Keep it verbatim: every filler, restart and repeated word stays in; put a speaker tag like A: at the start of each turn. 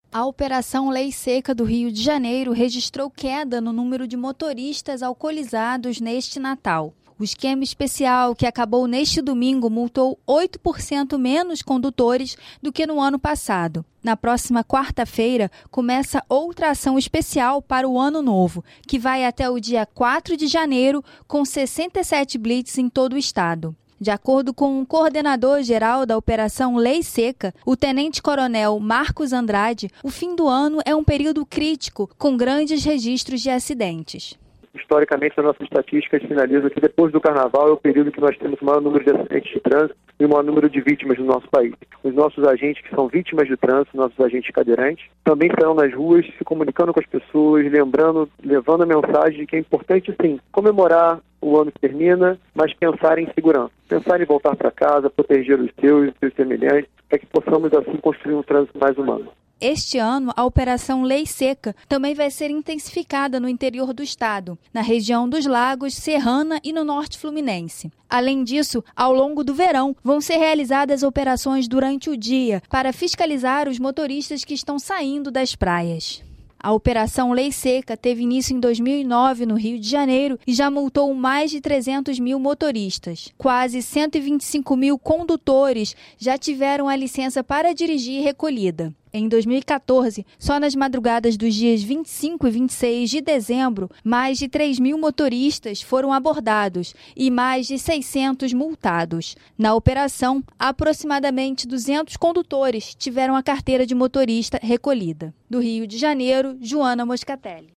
A: A Operação Lei Seca do Rio de Janeiro registrou queda no número de motoristas alcoolizados neste Natal. O esquema especial, que acabou neste domingo, multou oito por cento menos condutores do que no ano passado. Na próxima quarta-feira, começa outra ação especial para o Ano Novo, que vai até o dia quatro de janeiro, com sessenta e sete blitz em todo o estado. De acordo com o coordenador-geral da Operação Lei Seca, o tenente-coronel Marcos Andrade, o fim do ano é um período crítico, com grandes registros de acidentes.
B: Historicamente, as nossas estatísticas sinalizam que depois do Carnaval é o período que nós temos o maior número de acidentes de trânsito e o maior número de vítimas no nosso país. Os nossos agentes que são vítimas de trânsito, nossos agentes cadeirantes, também estarão nas ruas se comunicando com as pessoas, lembrando, levando a mensagem de que é importante, sim, comemorar o ano que termina, mas pensar em segurança. Pensar em voltar para casa, proteger os seus e seus semelhantes, para que possamos assim construir um trânsito mais humano.
A: Este ano, a Operação Lei Seca também vai ser intensificada no interior do estado, na região dos Lagos, Serrana e no norte fluminense. Além disso, ao longo do verão, vão ser realizadas operações durante o dia para fiscalizar os motoristas que estão saindo das praias. A Operação Lei Seca teve início em dois mil e nove no Rio de Janeiro e já multou mais de trezentos mil motoristas. Quase cento e vinte e cinco mil condutores já tiveram a licença para dirigir recolhida. Em dois mil e quatorze, só nas madrugadas dos dias vinte e cinco e vinte e seis de dezembro, mais de três mil motoristas foram abordados e mais de seiscentos multados. Na operação, aproximadamente duzentos condutores tiveram a carteira de motorista recolhida. Do Rio de Janeiro, Joana Moscatelli.